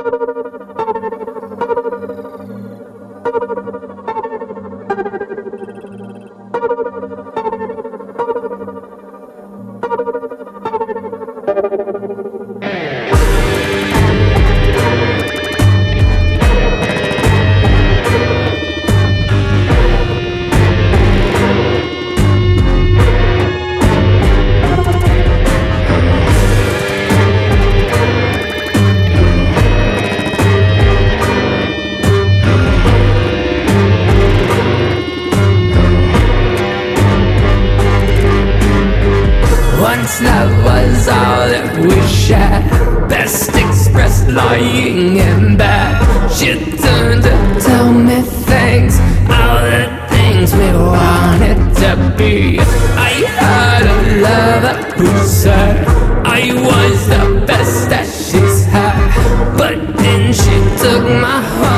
Once love was all that we shared, best expressed lying in bed. She turned to tell me things, all the things we wanted to be. I had a lover who said I was the best that she's had, but then she took my heart